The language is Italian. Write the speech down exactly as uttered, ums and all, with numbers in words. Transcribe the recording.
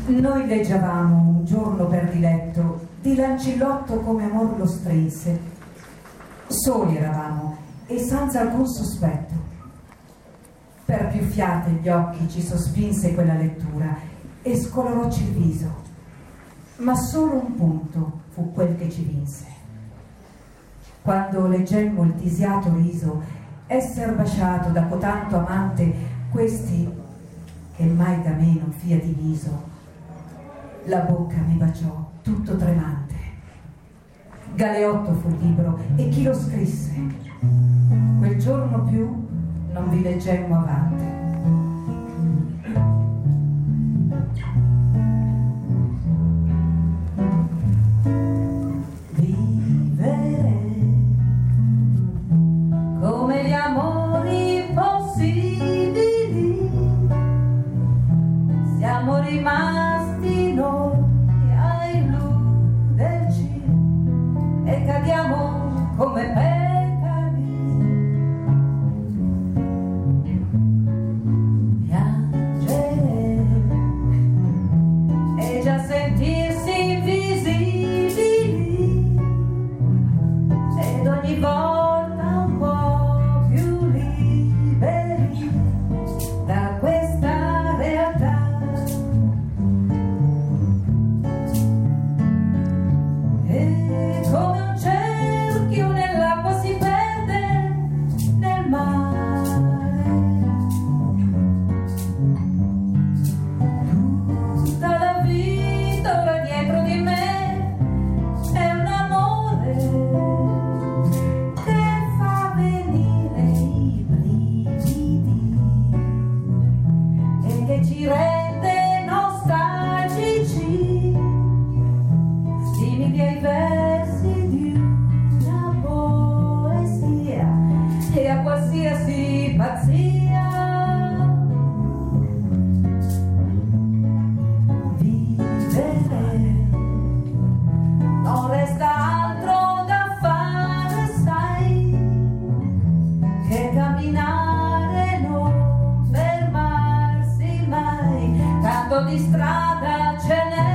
Noi leggiavamo un giorno per diletto di Lancillotto come amor lo strinse. Soli eravamo e senza alcun sospetto. Per più fiate gli occhi ci sospinse quella lettura e scolorocci il viso, ma solo un punto fu quel che ci vinse. Quando leggemmo il disiato riso esser basciato da cotanto amante, questi che mai da me non fia diviso, la bocca mi baciò tutto tremante. Galeotto fu il libro e chi lo scrisse? Quel giorno più non vi leggemmo avanti. Vivere come gli amori possibili, siamo rimasti noi a illuderci e cadiamo come pecori. Di strada ce n'è